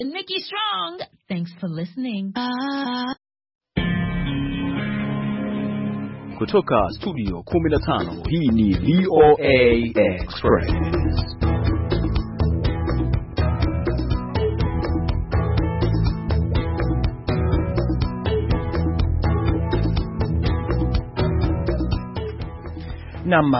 Nikki Strong. Thanks for listening. Kutoka studio 15, hii ni VOA Express. Naam,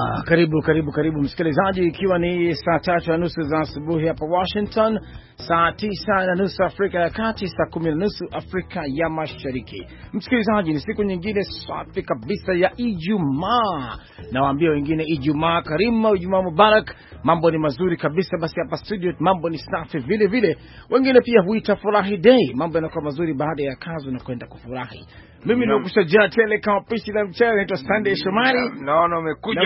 karibu msikilizaji, ikiwa ni saa 3:30 za asubuhi hapa Washington, saa 9:30 Afrika ya Kati, saa 10:30 Afrika ya Mashariki. Msikilizaji, ni siku nyingine safi kabisa ya Ijumaa. Nawaambia wengine Ijumaa karimu, Ijumaa mubarak. Mambo ni mazuri kabisa. Basi hapa studio mambo ni safi vile vile. Wengine pia huita furahi day. Mambo yanakuwa mazuri baada ya kazi na kwenda kufurahi. Mimi nikushajaa tele kama pishi la mchele. Naitwa Sunday Shomari. Naona umekuja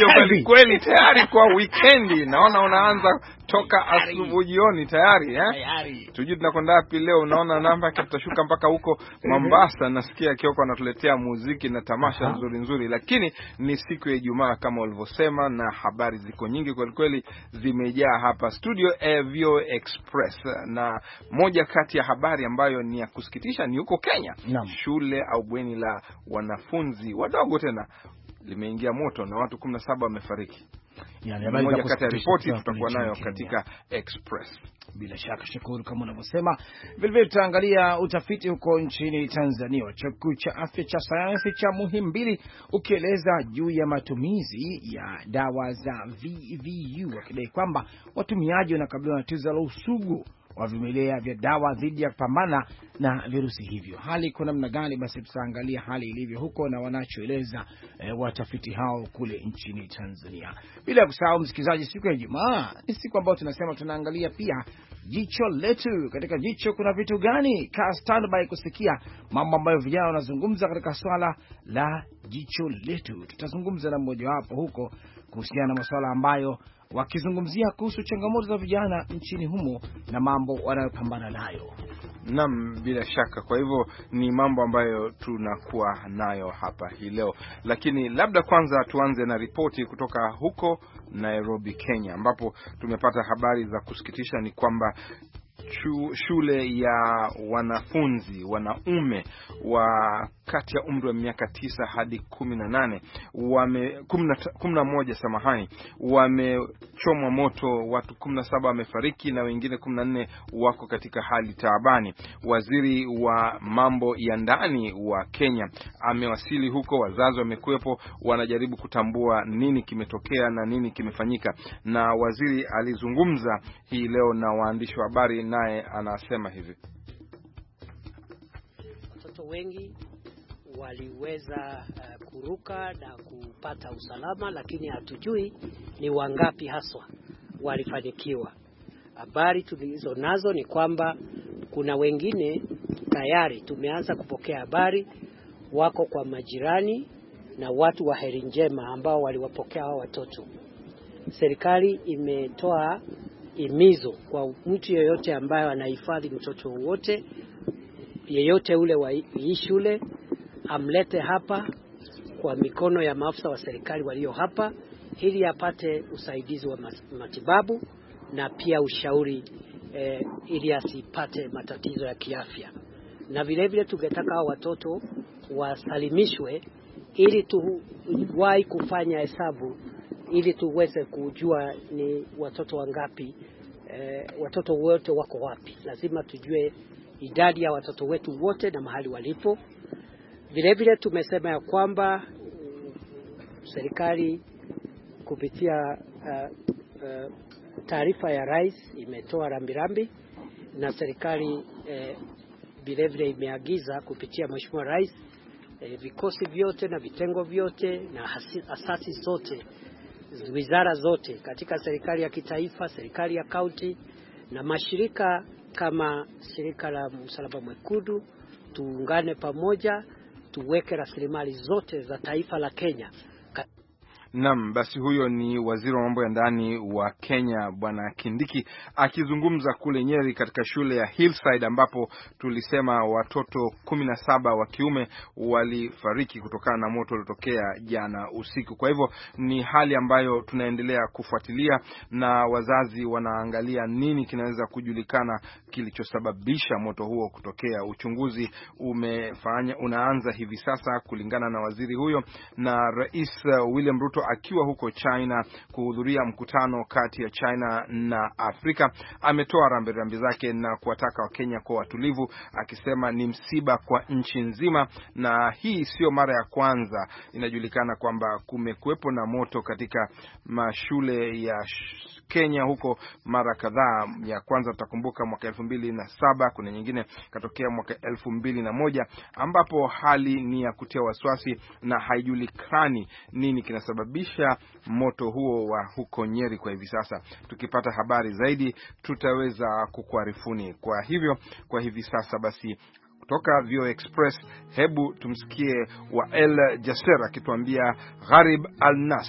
kweli tayari kwa weekendi. Naona unaanza toka asubuhi jioni tayari, Tujue tunakwenda wapi leo. Unaona namba tutashuka mpaka huko Mombasa. Nasikia Kioko anatuletea muziki na tamasha nzuri, lakini ni siku ya Ijumaa kama ulivyosema, na habari ziko nyingi kweli zimejaa hapa studio VOA Express. Na moja kati ya habari ambayo ni ya kusikitisha ni huko Kenya. Shule au bweni la wanafunzi wadogo tena limeingia moto na watu 17 wamefariki. Moja kati ya ripoti tutakuwa nayo katika Express. Bila shaka shukuru kama unavyosema. Vile tutaangalia utafiti huko nchini Tanzania, chuo kikuu cha afya cha sayansi cha Muhimbili ukieleza juu ya matumizi ya dawa za VVU, wakidai kwamba watumiaji wanakabiliwa na tatizo la usugu wa vimelea vya dawa dhidi ya kupambana na virusi hivyo. Hali kuna namna gani? Basi tutaangalia hali ilivyo huko na wanachoeleza watafiti hao kule nchini Tanzania. Bila kusahau msikilizaji, siku ya Ijumaa ni siku ambayo tunasema tunaangalia pia jicho letu. Katika jicho kuna vitu gani? Kaa standby kusikia mambo ambayo vijana wanazungumza katika swala la jicho letu. Tutazungumza na mmoja wapo huko kuhusiana na masuala ambayo wakizungumzia kuhusu changamoto za vijana nchini humo na mambo wanayopambana nayo. Naam, bila shaka. Kwa hivyo ni mambo ambayo tunakuwa nayo hapa hii leo, lakini labda kwanza tuanze na ripoti kutoka huko Nairobi, Kenya, ambapo tumepata habari za kusikitisha. Ni kwamba shule ya wanafunzi wanaume wa kati ya umri wa miaka 9 hadi 18 11 wamechomwa moto. Watu 17 wamefariki na wengine 14 wako katika hali taabani. Waziri wa mambo ya ndani wa Kenya amewasili huko, wazazi wamekuwepo, wanajaribu kutambua nini kimetokea na nini kimefanyika. Na waziri alizungumza hii leo na waandishi wa habari, naye anasema hivi: watoto wengi waliweza kuruka na kupata usalama, lakini hatujui ni wangapi haswa walifanikiwa. Habari tulizo nazo ni kwamba kuna wengine tayari tumeanza kupokea habari wako kwa majirani na watu wa heri njema ambao waliwapokea hao watoto. Serikali imetoa imizo kwa mtu yeyote ambaye anahifadhi mtoto wote, yeyote ule wa hii shule, amlete hapa kwa mikono ya maafisa wa serikali walio hapa, ili apate usaidizi wa matibabu na pia ushauri ili asipate matatizo ya kiafya. Na vile vile tungetaka watoto wasalimishwe ili tuwahi kufanya hesabu ili tuweze kujua ni watoto wangapi, watoto wote wako wapi. Lazima tujue idadi ya watoto wetu wote na mahali walipo. Vile vile tumesema ya kwamba serikali kupitia taarifa ya rais imetoa rambirambi, na serikali vile vile imeagiza kupitia Mheshimiwa Rais vikosi vyote na vitengo vyote na asasi zote, wizara zote katika serikali ya kitaifa, serikali ya kaunti na mashirika kama shirika la Msalaba Mwekundu, tuungane pamoja tuweke rasilimali zote za taifa la Kenya. Naam, basi huyo ni waziri wa mambo ya ndani wa Kenya Bwana Kindiki akizungumza kule Nyeri katika shule ya Hillside ambapo tulisema watoto 17 wa kiume walifariki kutokana na moto uliotokea jana usiku. Kwa hivyo ni hali ambayo tunaendelea kufuatilia na wazazi wanaangalia nini kinaweza kujulikana kilichosababisha moto huo kutokea. Uchunguzi unaanza hivi sasa kulingana na waziri huyo, na Rais William Ruto akiwa huko China kuhudhuria mkutano kati ya China na Afrika ametoa rambirambi zake na kuwataka Wakenya kuwa watulivu, akisema ni msiba kwa nchi nzima na hii sio mara ya kwanza. Inajulikana kwamba kumekuwepo na moto katika mashule ya Kenya huko mara kadhaa. Ya kwanza tutakumbuka mwaka 2007, kuna nyingine katokea mwaka 2001 ambapo hali ni ya kutia wasiwasi na haijulikani nini kinasababisha moto huo wa huko Nyeri kwa hivi sasa. Tukipata habari zaidi tutaweza kukuarifuni. Kwa hivi sasa basi kutoka VOA Express, hebu tumsikie Wael Jasser akituambia Gharib Al-Nas.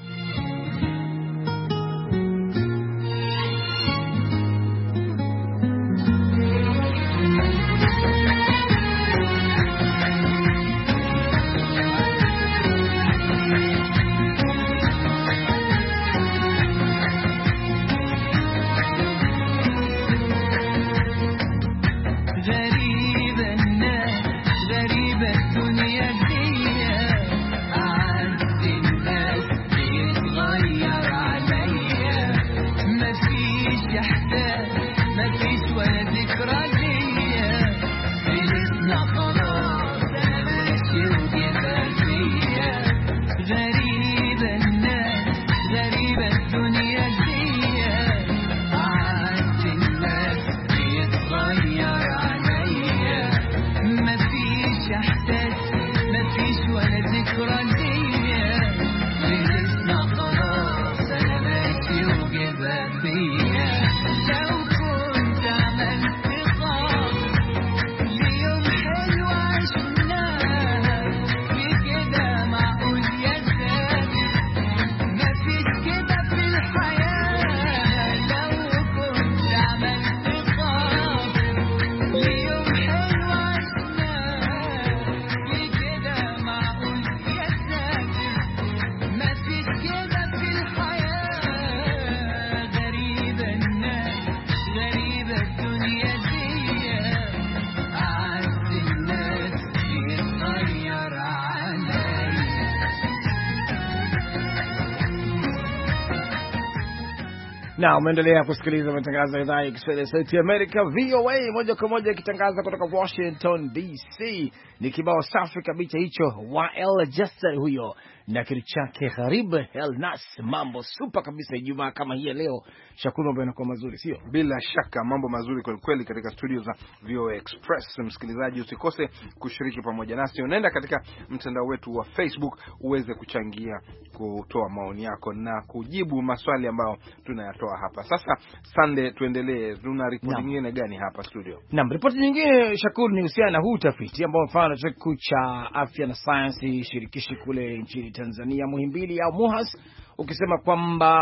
Na umeendelea kusikiliza matangazo ya idhaa ya Kiswahili ya Sauti ya Amerika VOA moja kwa moja ikitangaza kutoka Washington DC. Ni kibao safi kabisa hicho, Wael Jasser huyo na kitu chake Gharib Al-Nas. Mambo super kabisa Ijumaa kama hii leo. Shakuru, mambo yanakuwa mazuri, sio? Bila shaka mambo mazuri kwa kweli katika studio za VOA Express. Msikilizaji, usikose kushiriki pamoja nasi. Unaenda katika mtandao wetu wa Facebook uweze kuchangia, kutoa maoni yako na kujibu maswali ambayo tunayatoa hapa. Sasa Sunday, tuendelee. Tuna ripoti nyingine gani hapa studio? Naam, ripoti nyingine Shakuru ni husiana na huu utafiti ambao mfano chuo kikuu cha afya na sayansi shirikishi kule nchini Tanzania Muhimbili au MUHAS ukisema kwamba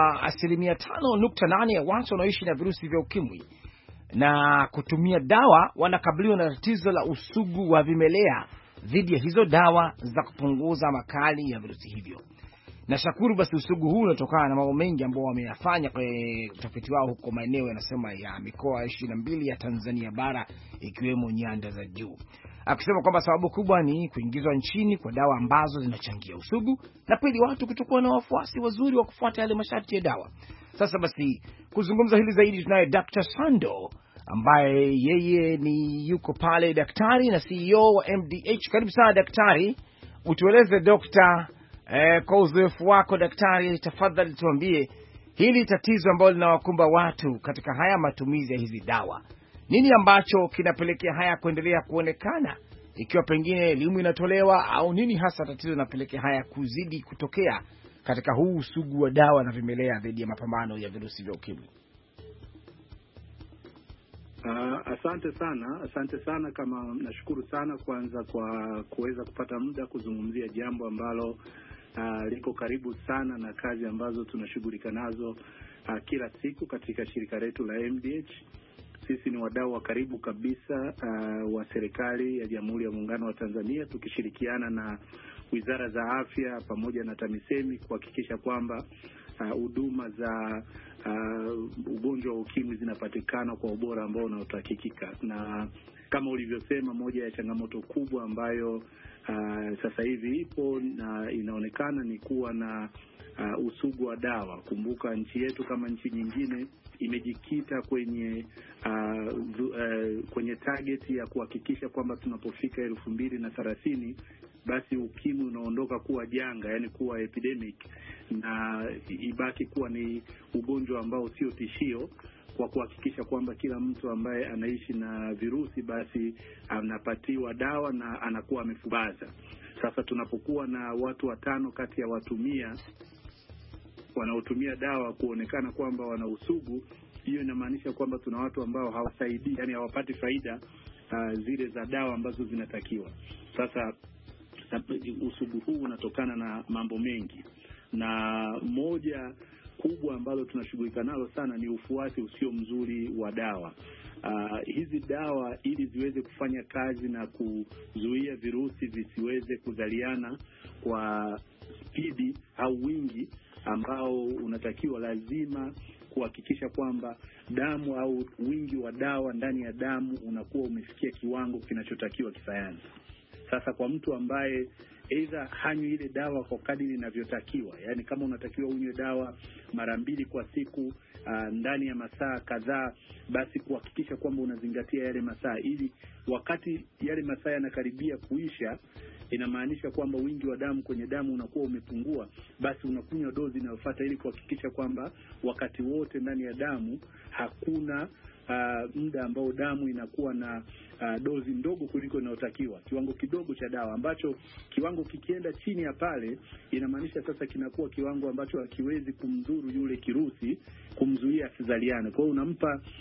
5.8% ya watu wanaoishi na virusi vya ukimwi na kutumia dawa wanakabiliwa na tatizo la usugu wa vimelea dhidi ya hizo dawa za kupunguza makali ya virusi hivyo. Na Shakuru, basi usugu huu unatokana na mambo mengi ambao wameyafanya kwa utafiti wao huko maeneo yanasema ya mikoa 22 ya Tanzania bara ikiwemo nyanda za juu. Akisema kwamba sababu kubwa ni kuingizwa nchini kwa dawa ambazo zinachangia usugu na pili watu kutokuwa na wafuasi wazuri wa kufuata yale masharti ya dawa. Sasa basi kuzungumza hili zaidi tunaye Dr. Sando ambaye yeye ni yuko pale daktari na CEO wa MDH. Karibu sana daktari. Utueleze Dr. Kwa uzoefu wako daktari, tafadhali tuambie hili tatizo ambalo linawakumba watu katika haya matumizi ya hizi dawa. Nini ambacho kinapelekea haya kuendelea kuonekana ikiwa pengine elimu inatolewa, au nini hasa tatizo linapelekea haya kuzidi kutokea katika huu usugu wa dawa na vimelea dhidi ya mapambano ya virusi vya ukimwi? Asante sana kama nashukuru sana kwanza kwa kuweza kupata muda kuzungumzia jambo ambalo liko karibu sana na kazi ambazo tunashughulika nazo kila siku katika shirika letu la MDH. Sisi ni wadau wa karibu kabisa wa serikali ya Jamhuri ya Muungano wa Tanzania, tukishirikiana na Wizara za Afya pamoja na TAMISEMI kuhakikisha kwamba huduma za ugonjwa wa ukimwi zinapatikana kwa ubora ambao unaotakikika. Na kama ulivyosema, moja ya changamoto kubwa ambayo sasa hivi ipo na inaonekana ni kuwa na usugu wa dawa. Kumbuka nchi yetu kama nchi nyingine imejikita kwenye target ya kuhakikisha kwamba tunapofika 2030 basi ukimwi unaondoka kuwa janga, yani kuwa epidemic, na ibaki kuwa ni ugonjwa ambao sio tishio, kwa kuhakikisha kwamba kila mtu ambaye anaishi na virusi basi anapatiwa dawa na anakuwa amefubaza. Sasa tunapokuwa na watu 5 kati ya watu 100 wanaotumia dawa kuonekana kwamba wana usugu, hiyo inamaanisha kwamba tuna watu ambao hawasaidii, yani hawapati faida zile za dawa ambazo zinatakiwa. Sasa usugu huu unatokana na mambo mengi, na moja kubwa ambalo tunashughulika nalo sana ni ufuasi usio mzuri wa dawa. Hizi dawa ili ziweze kufanya kazi na kuzuia virusi visiweze kuzaliana kwa spidi au wingi ambao unatakiwa, lazima kuhakikisha kwamba damu au wingi wa dawa ndani ya damu unakuwa umefikia kiwango kinachotakiwa kisayansi. Sasa kwa mtu ambaye aidha hanywi ile dawa kwa kadiri inavyotakiwa, yani kama unatakiwa unywe dawa mara 2 kwa siku ndani ya masaa kadhaa, basi kuhakikisha kwamba unazingatia yale masaa, ili wakati yale masaa yanakaribia kuisha, inamaanisha kwamba wingi wa damu kwenye damu unakuwa umepungua, basi unakunywa dozi inayofuata ili kuhakikisha kwamba wakati wote ndani ya damu hakuna muda ambao damu inakuwa na dozi ndogo kuliko inayotakiwa, kiwango kidogo cha dawa, ambacho kiwango kikienda chini ya pale inamaanisha sasa kinakuwa kiwango ambacho hakiwezi kumdhuru yule kirusi, kumzuia asizaliane. Kwa hiyo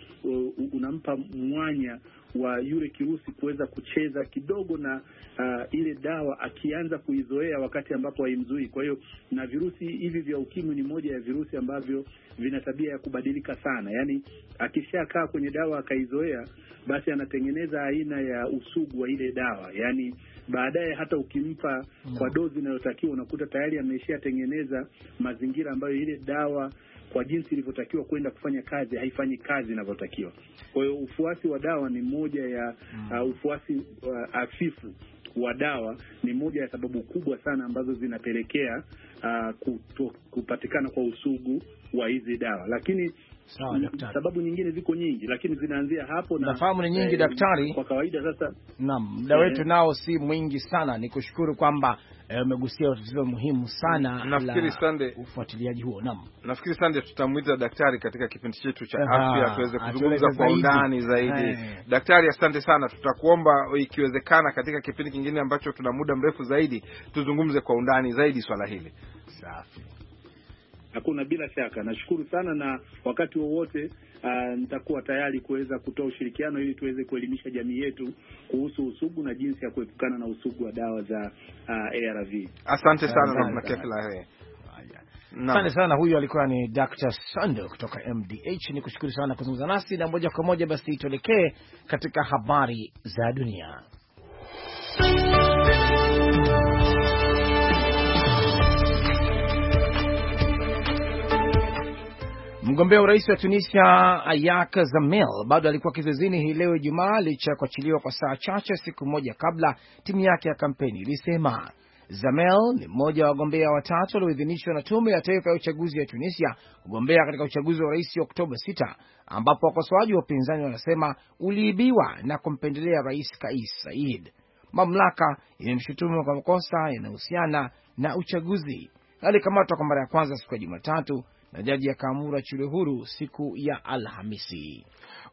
unampa mwanya wa yule kirusi kuweza kucheza kidogo na ile dawa, akianza kuizoea wakati ambapo haimzui. Kwa hiyo na virusi hivi vya ukimwi ni moja ya virusi ambavyo vina tabia ya kubadilika sana, yani akishakaa kwenye dawa akaizoea, basi anatengeneza aina ya usugu wa ile dawa, yani baadaye hata ukimpa kwa dozi inayotakiwa unakuta tayari ameshatengeneza mazingira ambayo ile dawa kwa jinsi ilivyotakiwa kwenda kufanya kazi haifanyi kazi inavyotakiwa. Kwa hiyo ufuasi wa dawa ni moja ya ufuasi hafifu wa dawa ni moja ya sababu kubwa sana ambazo zinapelekea kupatikana kwa usugu wa hizi dawa. Lakini sababu nyingine ziko nyingi, lakini zinaanzia hapo, na nafahamu ni nyingi daktari. Kwa kawaida sasa, naam, muda wetu nao si mwingi sana. Nikushukuru kwamba umegusia tatizo muhimu sana. Nafikiri Sunday ufuatiliaji huo. Naam, nafikiri Sunday tutamuita daktari katika kipindi chetu cha afya tuweze kuzungumza kwa undani zaidi. Daktari, asante sana. Tutakuomba ikiwezekana katika kipindi kingine ambacho tuna muda mrefu zaidi tuzungumze kwa undani zaidi swala hili. Safi. Hakuna, bila shaka. Nashukuru sana, na wakati wowote nitakuwa tayari kuweza kutoa ushirikiano ili tuweze kuelimisha jamii yetu kuhusu usugu na jinsi ya kuepukana na usugu wa dawa za ARV. Asante sana na kila heri. Asante sana. Huyu alikuwa ni Dr. Sando kutoka MDH. Nikushukuru sana kuzungumza nasi, na moja kwa moja basi tuelekee katika habari za dunia. Mgombea urais wa Tunisia Ayak Zamel bado alikuwa kizuizini hii leo Ijumaa, licha ya kuachiliwa kwa saa chache siku moja kabla, timu yake ya kampeni ilisema. Zamel ni mmoja wa wagombea 3 walioidhinishwa na Tume ya Taifa ya Uchaguzi ya Tunisia kugombea katika uchaguzi wa rais wa Oktoba 6, ambapo wakosoaji wa upinzani wanasema uliibiwa na kumpendelea Rais Kais Saied. Mamlaka imemshutumu kwa makosa yanayohusiana na uchaguzi. Alikamatwa kwa mara ya kwanza siku ya Jumatatu na jaji akaamuru achiliwe huru siku ya Alhamisi.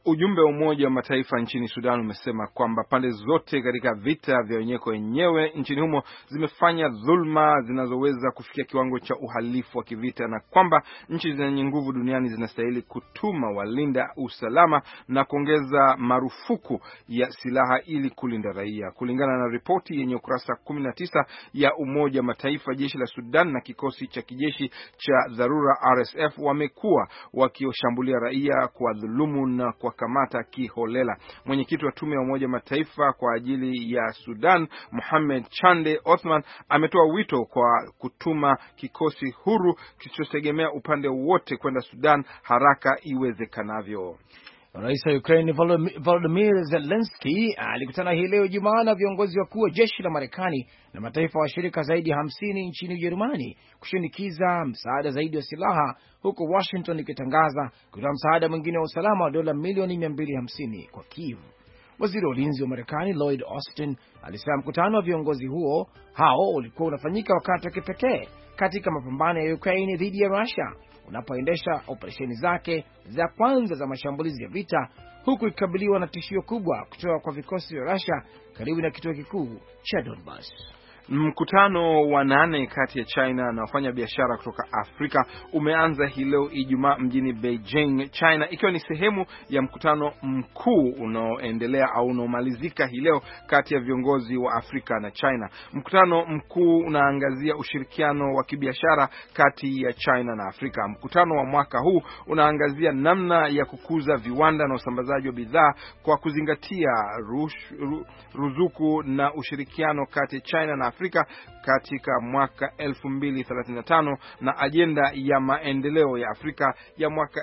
Ujumbe wa Umoja wa Mataifa nchini Sudan umesema kwamba pande zote katika vita vya wenyewe kwa wenyewe nchini humo zimefanya dhulma zinazoweza kufikia kiwango cha uhalifu wa kivita, na kwamba nchi zenye nguvu duniani zinastahili kutuma walinda usalama na kuongeza marufuku ya silaha ili kulinda raia. Kulingana na ripoti yenye ukurasa 19 ya Umoja wa Mataifa, jeshi la Sudan na kikosi cha kijeshi cha dharura RSF wamekuwa wakishambulia raia kwa dhulumu na kwa kamata kiholela. Mwenyekiti wa tume ya Umoja Mataifa kwa ajili ya Sudan, Mohamed Chande Othman, ametoa wito kwa kutuma kikosi huru kisichotegemea upande wote kwenda Sudan haraka iwezekanavyo. Rais wa Ukraine Volodymyr Zelensky alikutana hii leo Jumaa na viongozi wakuu wa jeshi la Marekani na mataifa washirika zaidi ya 50 nchini Ujerumani kushinikiza msaada zaidi wa silaha, huko Washington ikitangaza kutoa msaada mwingine wa usalama wa dola milioni 250 kwa Kiev. Waziri wa ulinzi wa Marekani Lloyd Austin alisema mkutano wa viongozi hao ulikuwa unafanyika wakati wa kipekee katika mapambano ya Ukraine dhidi ya Russia, unapoendesha operesheni zake za kwanza za mashambulizi ya vita, huku ikikabiliwa na tishio kubwa kutoka kwa vikosi vya Russia karibu na kituo kikuu cha Donbas. Mkutano wa 8 kati ya China na wafanya biashara kutoka Afrika umeanza hii leo Ijumaa mjini Beijing, China, ikiwa ni sehemu ya mkutano mkuu unaoendelea au unaomalizika hii leo kati ya viongozi wa Afrika na China. Mkutano mkuu unaangazia ushirikiano wa kibiashara kati ya China na Afrika. Mkutano wa mwaka huu unaangazia namna ya kukuza viwanda na usambazaji wa bidhaa kwa kuzingatia ruzuku na ushirikiano kati ya China na Afrika katika mwaka 2035 na ajenda ya maendeleo ya Afrika ya mwaka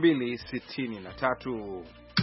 2063.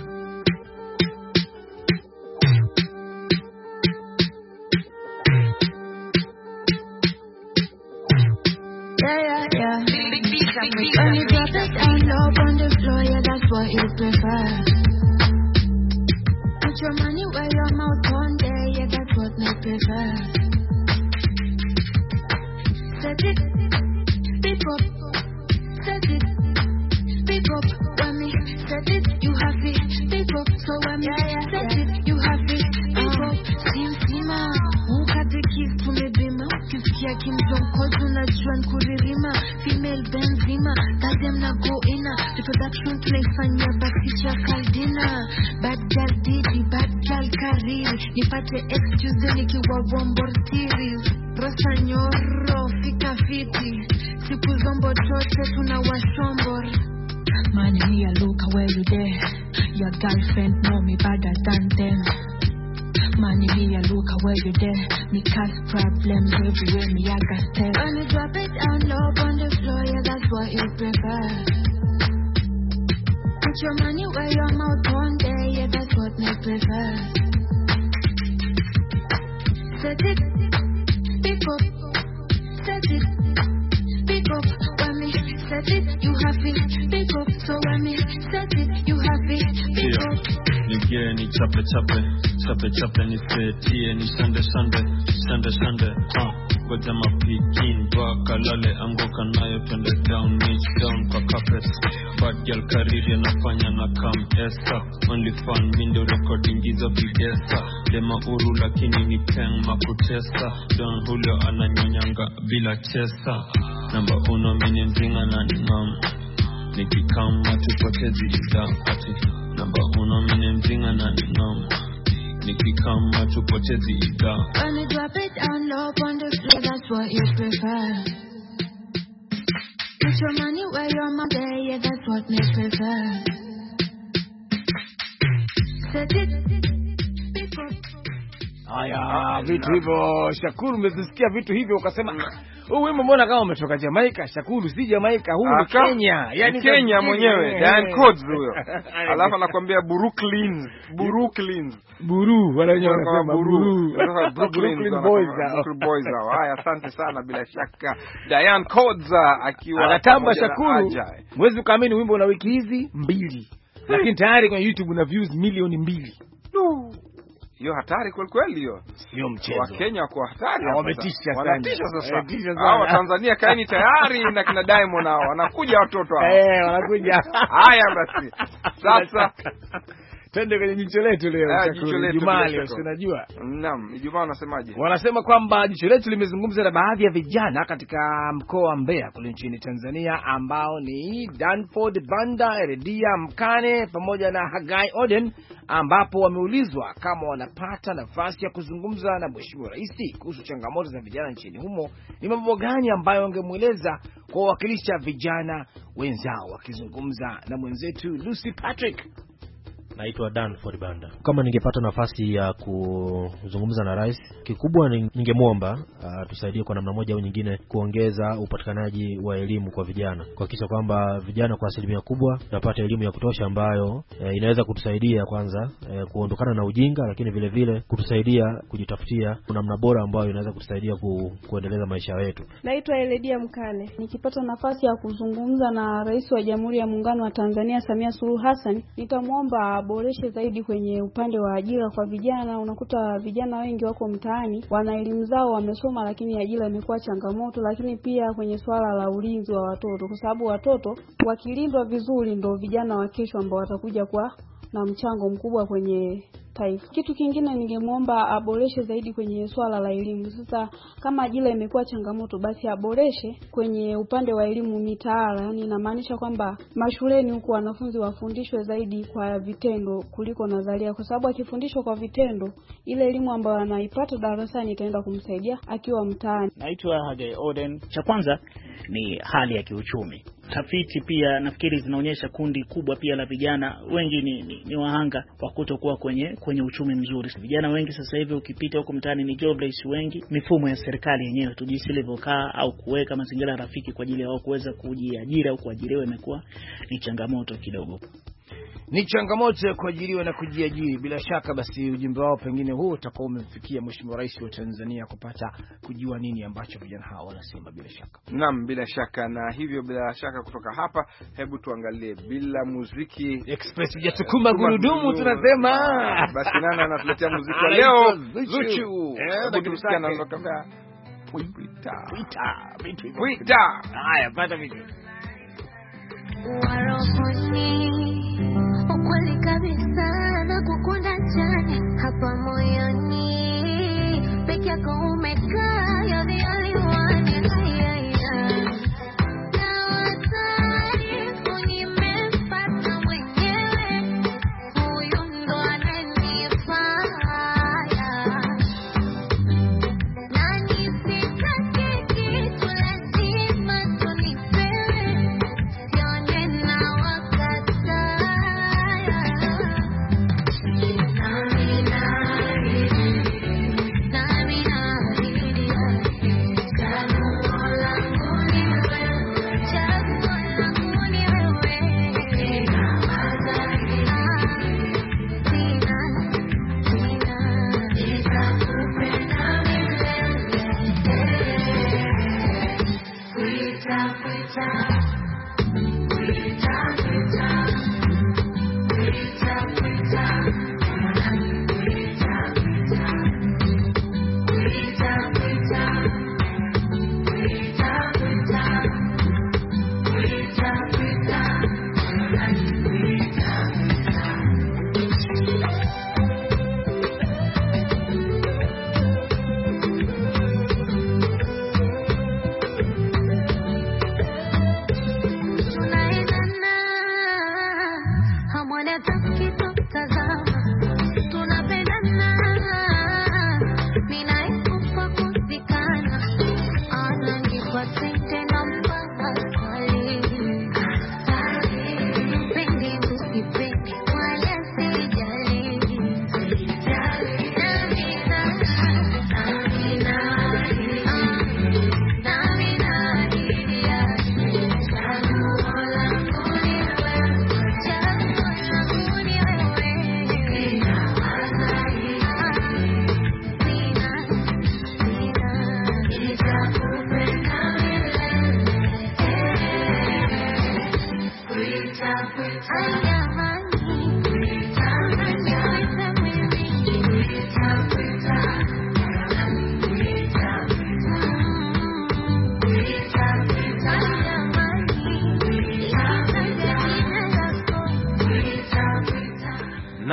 Set it, pick up, set it, pick up. When me set it, you have it, pick up. So when me set it, you have it, pick up. Simsima, ukate kiss tumebima, kisikia Kim Jong unajua nkuririma, female Benzema, kadem na go ina, reproduction tunaifanya bakisha kaldina, bad girl Didi, bad girl Kariri, nipate excuse nikiwa wombortiri. Rosa nyoro, fika fiti, siku zombo chote tunawashombor. Man, here look where you there. Your girlfriend know me better than them. Man, here look where you there. Me cause problems everywhere, me I got step. When you drop it down low on the floor, yeah, that's what you prefer. Put your money where your mouth one day, yeah, that's what me prefer. Set it, pick up, set it, pick up. When me set it, you have it, pick up. So when me set it, you have it, pick up. Nigere ni chape ni setie ni sande. Goja mapikin baka lale anguka nayo twende down kwa carpet. Bad girl Kariri nafanya na come esta. Only fun window recording hizo bidesa. Dema uru lakini ni peng makutesa. Don Julio ananyonyanga bila chesa. Namba 1 mini mzinga na nimam. Nikikama tupotezi ida ati. Namba 1 mini mzinga na nimam. Nikikama tupotezi ida. When you drop it down low on the floor, that's what you prefer. Put your money where your mouth is, yeah, that's what me prefer. Set it, pick up. Aya, vitu hivyo Shakuru, umesikia vitu hivyo ukasema huu wimbo mbona kama umetoka Jamaica? Shakuru, si Jamaica, huu ni Kenya. Yani Kenya mwenyewe, Diane Codes huyo. Alafu anakuambia Brooklyn. Buru, wanasema Buru. Brooklyn Boys hao. Haya, asante sana bila shaka. Diane Codes akiwa anatamba Shakuru. Mwezi ukaamini wimbo una wiki hizi 2. Lakini tayari kwenye YouTube una views milioni 2. hiyo hatari kweli kweli hiyo. Sio mchezo. Wa Kenya kwa hatari. Wametisha sana. Wanatisha sasa. Hao Tanzania kaeni tayari na kina Diamond hao. Wanakuja watoto hao. Wanakuja. Haya basi. Sasa twende kwenye jicho letu leo. Ijumaa leo unajua. Naam, Ijumaa wanasemaje? Wanasema kwamba jicho letu limezungumza na baadhi ya vijana katika mkoa wa Mbeya kule nchini Tanzania ambao ni Danford Banda, Eredia Mkane pamoja na Hagai Oden, ambapo wameulizwa kama wanapata nafasi ya kuzungumza na Mheshimiwa Rais kuhusu changamoto za vijana nchini humo, ni mambo gani ambayo wangemueleza kwa wakilisha vijana wenzao, wakizungumza na mwenzetu Lucy Patrick. Naitwa Danford Banda. Kama ningepata nafasi ya kuzungumza na rais, kikubwa ningemwomba tusaidie kwa namna moja au nyingine kuongeza upatikanaji wa elimu kwa vijana. Kuhakikisha kwamba vijana kwa asilimia kubwa wanapata elimu ya kutosha ambayo inaweza kutusaidia kwanza kuondokana na ujinga, lakini vile vile kutusaidia kujitafutia namna bora ambayo inaweza kutusaidia kuendeleza maisha yetu. Naitwa Eredia Mkane. Nikipata nafasi ya kuzungumza na Rais wa Jamhuri ya Muungano wa Tanzania Samia Suluhu Hassan, nitamwomba aboreshe zaidi kwenye upande wa ajira kwa vijana. Unakuta vijana wengi wako mtaani, wana elimu zao, wamesoma, lakini ajira imekuwa changamoto. Lakini pia kwenye swala la ulinzi wa watoto, kwa sababu watoto wakilindwa vizuri ndio vijana wa kesho ambao watakuja kwa na mchango mkubwa kwenye taifa. Kitu kingine ningemwomba aboreshe zaidi kwenye swala la elimu. Sasa kama ajira imekuwa changamoto, basi aboreshe kwenye upande wa elimu mitaala. Yani inamaanisha kwamba mashuleni huko wanafunzi wafundishwe zaidi kwa vitendo kuliko nadharia, kwa sababu akifundishwa kwa vitendo, ile elimu ambayo anaipata darasani itaenda kumsaidia akiwa mtaani. Naitwa Hagai Oden. Cha kwanza ni hali ya kiuchumi. Tafiti pia nafikiri zinaonyesha kundi kubwa pia la vijana wengi ni wahanga wa kutokuwa kwenye uchumi mzuri. Vijana wengi sasa hivi ukipita huko mtaani ni jobless wengi. Mifumo ya serikali yenyewe tujisi ilivyokaa au kuweka mazingira rafiki kwa ajili ya wao kuweza kujiajiri au kuajiriwa imekuwa ni changamoto kidogo. Ni changamoto ya kuajiriwa na kujiajiri. Bila shaka basi ujumbe wao pengine huo utakuwa umemfikia Mheshimiwa Rais wa Tanzania kupata kujua nini ambacho vijana hao wanasema bila shaka. Naam, bila shaka. Na hivyo bila shaka kutoka hapa, hebu tuangalie bila muziki Express hujasukuma gurudumu tunasema. Basi nani anatuletea muziki leo? Zuchu. Hebu tusikie anaondoka. Wita. Haya, pata vitu. Warofoni ukweli kabisa na kukunda chani hapa moyoni peke yako umekaa, you're the only one.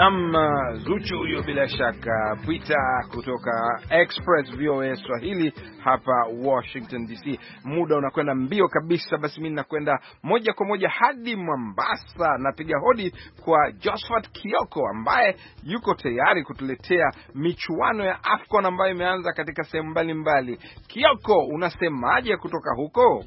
Naam, Zuchu huyo bila shaka Pita kutoka Express VOA Swahili hapa Washington DC. Muda unakwenda mbio kabisa, basi mimi nakwenda moja kwa moja hadi Mombasa. Napiga hodi kwa Josephat Kioko ambaye yuko tayari kutuletea michuano ya AFCON ambayo imeanza katika sehemu mbalimbali. Kioko, unasemaje kutoka huko?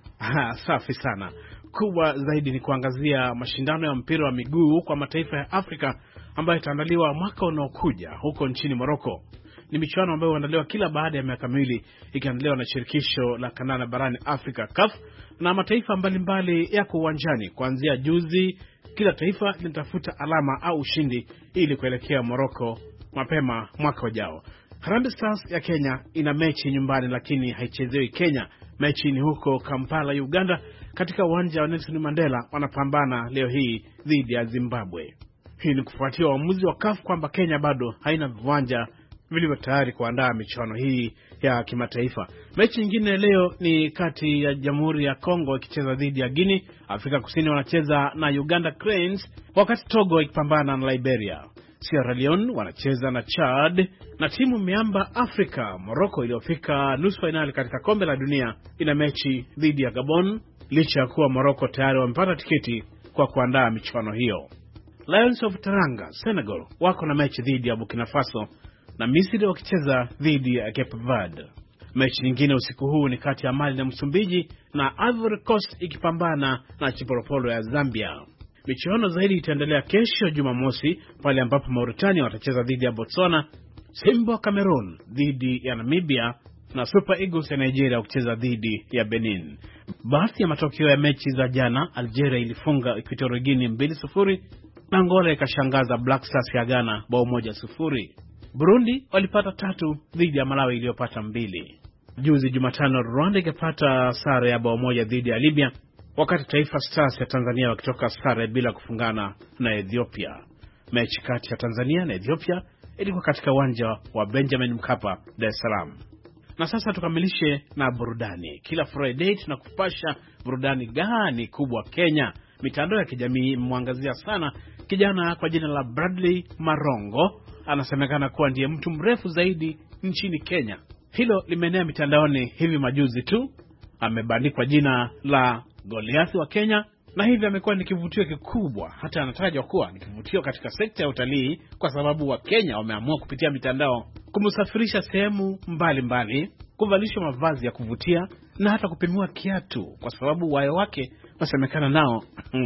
Safi sana. Kubwa zaidi ni kuangazia mashindano ya mpira wa miguu kwa mataifa ya Afrika ambayo itaandaliwa mwaka unaokuja huko nchini Morocco. Ni michuano ambayo huandaliwa kila baada ya miaka miwili, ikiandaliwa na shirikisho la kandanda barani Afrika CAF, na mataifa mbalimbali yako uwanjani. Kuanzia juzi, kila taifa linatafuta alama au ushindi ili kuelekea Morocco mapema mwaka ujao. Harambee Stars ya Kenya ina mechi nyumbani lakini haichezewi Kenya. Mechi ni huko Kampala, Uganda, katika uwanja wa Nelson Mandela. Wanapambana leo hii dhidi ya Zimbabwe. Hii ni kufuatia uamuzi wa CAF kwamba Kenya bado haina viwanja vilivyo tayari kuandaa michuano hii ya kimataifa. Mechi nyingine leo ni kati ya Jamhuri ya Kongo ikicheza dhidi ya Guinea. Afrika Kusini wanacheza na Uganda Cranes, wakati Togo ikipambana na Liberia. Sierra Leone wanacheza na Chad, na timu miamba Afrika Morocco iliyofika nusu finali katika kombe la dunia ina mechi dhidi ya Gabon, licha ya kuwa Morocco tayari wamepata tiketi kwa kuandaa michuano hiyo. Lions of Teranga Senegal wako na mechi dhidi ya Burkina Faso, na Misri wakicheza dhidi ya Cape Verde. Mechi nyingine usiku huu ni kati ya Mali na Msumbiji, na Ivory Coast ikipambana na Chipolopolo ya Zambia. Michuano zaidi itaendelea kesho Jumamosi, pale ambapo Mauritania watacheza dhidi ya Botswana, Simba Cameroon dhidi ya Namibia, na Super Eagles ya Nigeria kucheza dhidi ya Benin. Baadhi ya matokeo ya mechi za jana: Algeria ilifunga Equatorial Guinea 2-0, na Angola ikashangaza Black Stars ya Ghana bao 1-0. Burundi walipata 3 dhidi ya Malawi iliyopata 2. Juzi Jumatano, Rwanda ikapata sare ya bao 1 dhidi ya Libya, wakati Taifa Stars ya Tanzania wakitoka sare bila kufungana na Ethiopia. Mechi kati ya Tanzania na Ethiopia ilikuwa katika uwanja wa Benjamin Mkapa, Dar es Salaam. Na sasa tukamilishe na burudani. Kila Friday tunakupasha burudani gani kubwa Kenya. Mitandao ya kijamii imemwangazia sana kijana kwa jina la Bradley Marongo. Anasemekana kuwa ndiye mtu mrefu zaidi nchini Kenya. Hilo limeenea mitandaoni hivi majuzi tu. Amebandikwa jina la Goliath wa Kenya, na hivi amekuwa ni kivutio kikubwa. Hata anatajwa kuwa ni kivutio katika sekta ya utalii, kwa sababu wa Kenya wameamua kupitia mitandao kumsafirisha sehemu mbalimbali, kuvalishwa mavazi ya kuvutia na hata kupimiwa kiatu, kwa sababu wayo wake wasemekana nao.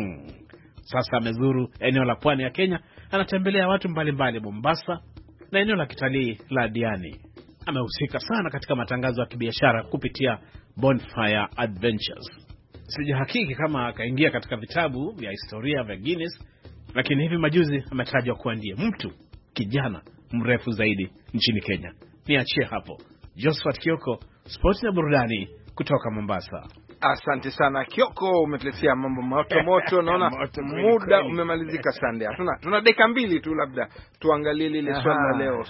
Sasa amezuru eneo la pwani ya Kenya, anatembelea watu mbalimbali Mombasa na eneo la kitalii la Diani. Amehusika sana katika matangazo ya kibiashara kupitia Bonfire Adventures. Sijahakiki kama akaingia katika vitabu vya historia vya Guinness, lakini hivi majuzi ametajwa kuwa ndiye mtu kijana mrefu zaidi nchini Kenya. Niachie hapo. Josephat Kioko, sports na burudani kutoka Mombasa. Asante sana Kioko, umetuletea mambo moto. Naona muda umemalizika. Sunday tuna dakika 2 tu, labda tuangalie lile swala leo.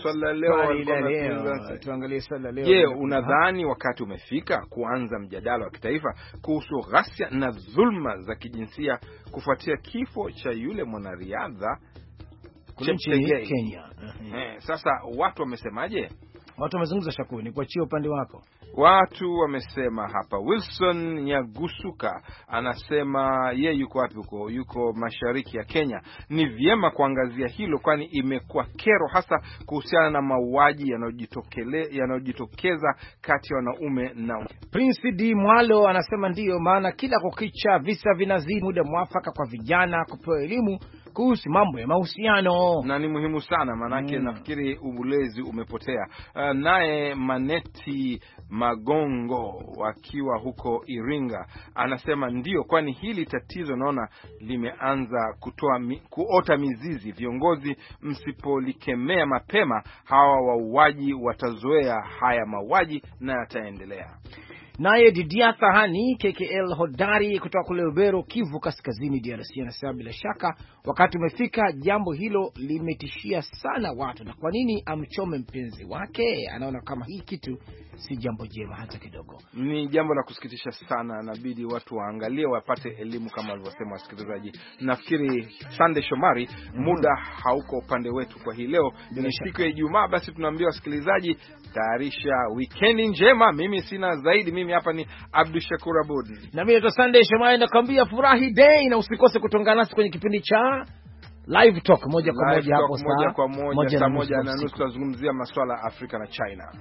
Tuangalie swala leo. Je, unadhani wakati umefika kuanza mjadala wa kitaifa kuhusu ghasia na dhulma za kijinsia kufuatia kifo cha yule mwanariadha nchini Kenya? Sasa watu wamesemaje? Watu wamezungumza. Shakuni, ni kuachia upande wako. Watu wamesema hapa. Wilson Nyagusuka anasema yeye yuko wapi huko? Yuko mashariki ya Kenya. Ni vyema kuangazia hilo, kwani imekuwa kero, hasa kuhusiana na mauaji yanayojitokeza kati ya wanaume na. Prince D Mwalo anasema ndiyo maana kila kukicha visa vinazidi. Muda mwafaka kwa vijana kupewa elimu kuhusu mambo ya mahusiano, na ni muhimu sana, manake nafikiri ulezi umepotea. Naye Maneti Magongo wakiwa huko Iringa anasema ndio, kwani hili tatizo naona limeanza kuota mizizi. Viongozi msipolikemea mapema, hawa wauaji watazoea haya mauaji na yataendelea. Naye Didia Thahani KKL hodari kutoka kule Lubero, Kivu Kaskazini, DRC, anasema bila shaka wakati umefika, jambo hilo limetishia sana watu, na kwa nini amchome mpenzi wake? Anaona kama hii kitu si jambo jema hata kidogo. Ni jambo la kusikitisha sana, inabidi watu waangalie, wapate elimu kama walivyosema wasikilizaji. Nafikiri Sunday Shomari, muda hauko upande wetu kwa hii leo. Ni siku ya Ijumaa, basi tunaambia wasikilizaji, tayarisha weekend njema. Mimi sina zaidi, mimi hapa ni Abdul Shakur Abud. Na mimi ndo Sunday Shomari, nakwambia furahi day, na usikose kutongana nasi kwenye kipindi cha Live Talk moja kwa moja hapo saa 1:30 tutazungumzia masuala ya Afrika na China.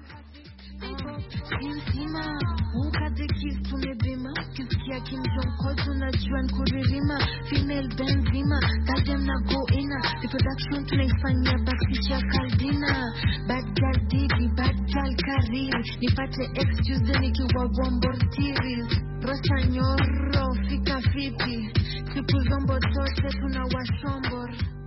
Kisikia kimjonkoto na juan kuririma female benzima tajam na go ina reproduction tunaifanyia bakisha kaldina bad girl didi bad girl kariri nipate excuse nikiwa wombortiri rosa nyoro fika fiti siku zombo zote tunawashombor.